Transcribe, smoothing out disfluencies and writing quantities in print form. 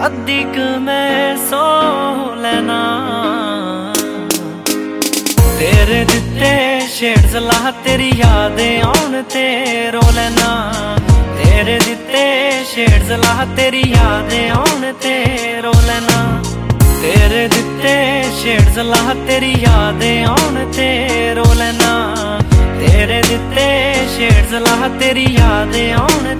अद्धी क मैं सो लेना। तेरे दिते शेड सलाह तेरी यादें आउन ते रो लेना। तेरे दिते शेड सलाह तेरी यादें आउन ते रो लेना। तेरे दिते शेड सलाह तेरी यादें आउन ते रो लेना। तेरे दिते शेड सलाह तेरी यादें आउन